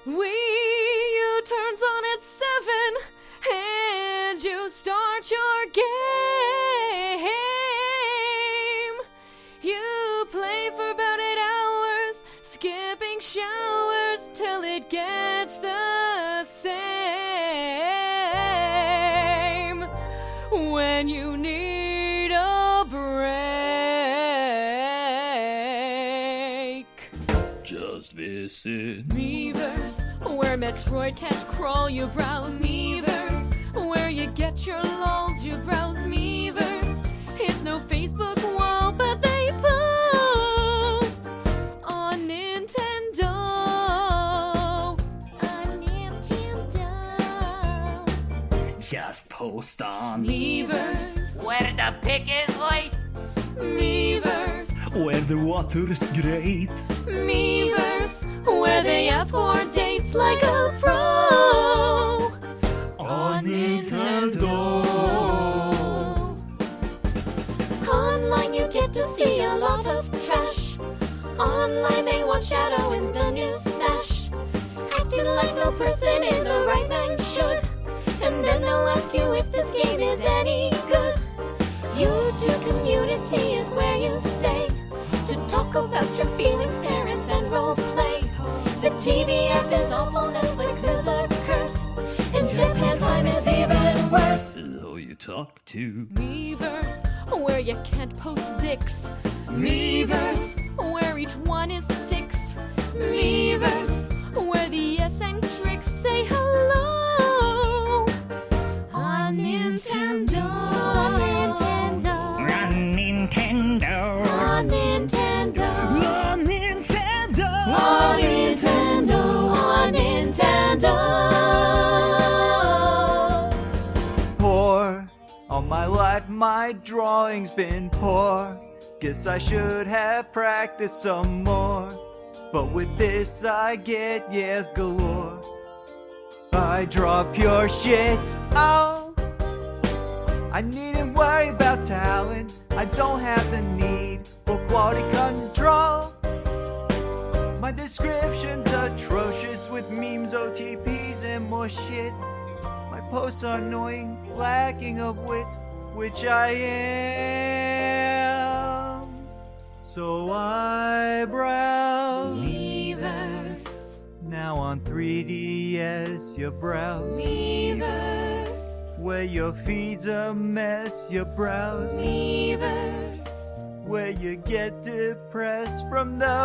You turns on at 7 and you start your game. You play for about 8 hours, skipping showers till it gets the same. When you need a break, just listen. Miiverse, where Metroid can't crawl, you browse. Miiverse, where you get your lulz, you browse. Miiverse, it's no Facebook wall, but they post on Nintendo. On Nintendo. Just post on Miiverse, Where the pick is light. Miiverse, where the water's great. Miiverse, where they ask for dates like a pro. On Nintendo. Online you get to see a lot of trash. Online they want Shadow in the new Smash, acting like no person in the right mind should. And then they'll ask you if this game is any good. YouTube community is where you stay to talk about your feelings, parents, and roleplay. The TV app is awful, Netflix is a curse, and Japan time is even worse. Who you talk to? Miiverse, where you can't post dicks. Miiverse, where each one is 6. Miiverse, where the eccentrics say hello. On Nintendo. On Nintendo. On Nintendo. On Nintendo. On Nintendo. On Nintendo. On Nintendo. Poor. All my life my drawing's been poor. Guess I should have practiced some more. But with this I get yes galore. I draw pure shit. Oh, I needn't worry about talent. I don't have the need for quality control. My description's atrocious with memes, OTPs, and more shit. My posts are annoying, lacking of wit, which I am. So I browse. Miiverse. Now on 3DS you browse. Miiverse. Where your feed's a mess you browse. Miiverse. Where you get depressed from the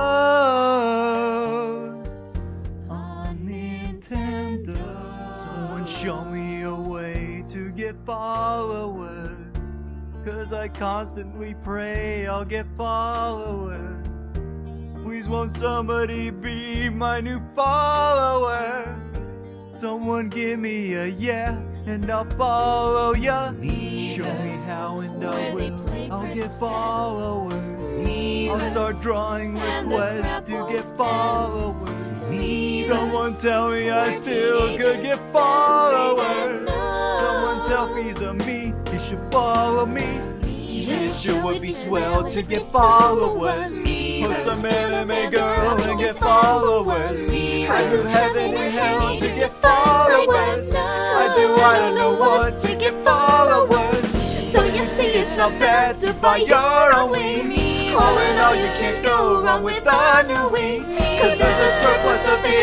post. On Nintendo. Someone show me a way to get followers. 'Cause I constantly pray I'll get followers. Please won't somebody be my new follower? Someone give me a yeah and I'll follow ya. Show me how and I will. I'll get followers. I'll start drawing requests to get followers. Someone tell me I still could get followers. Someone tell piece of me you should follow me. It sure would be swell to get followers. Post some anime girl and get followers. I move heaven and hell to get followers. I don't know what to get followers. So you see it's not bad to buy your own Wii. All in all you can't go wrong with a new Wii. 'Cause there's a surplus of